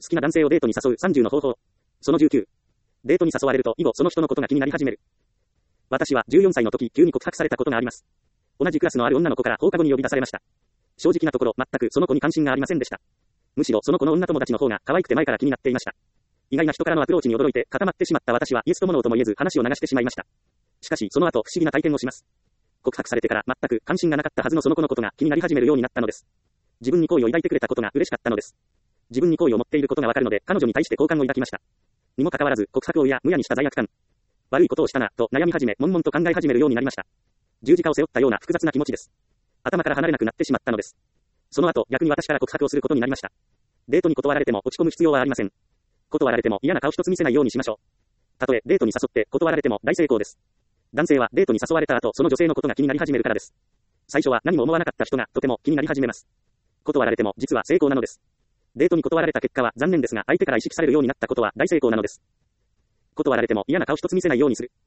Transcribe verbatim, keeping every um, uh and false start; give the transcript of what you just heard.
好きな男性をデートに誘うさんじゅうの方法。そのじゅうきゅう。デートに誘われると以後その人のことが気になり始める。私はじゅうよんさいの時急に告白されたことがあります。同じクラスのある女の子から放課後に呼び出されました。正直なところ全くその子に関心がありませんでした。むしろその子の女友達の方が可愛くて前から気になっていました。意外な人からのアプローチに驚いて固まってしまった私はイエスともノーとも言えず話を流してしまいました。しかしその後不思議な体験をします。告白されてから全く関心がなかったはずのその子のことが気になり始めるようになったのです。自分に好意を抱いてくれたことが嬉しかったのです。自分に好意を持っていることがわかるので彼女に対して好感を抱きました。にもかかわらず告白をやむやにした罪悪感。悪いことをしたなと悩み始め悶々と考え始めるようになりました。十字架を背負ったような複雑な気持ちです。頭から離れなくなってしまったのです。その後逆に私から告白をすることになりました。デートに断られても落ち込む必要はありません。断られても嫌な顔一つ見せないようにしましょう。たとえデートに誘って断られても大成功です。男性はデートに誘われた後その女性のことが気になり始めるからです。最初は何も思わなかった人がとても気になり始めます。断られても実は成功なのです。デートに断られた結果は残念ですが相手から意識されるようになったことは大成功なのです。断られても嫌な顔一つ見せないようにする。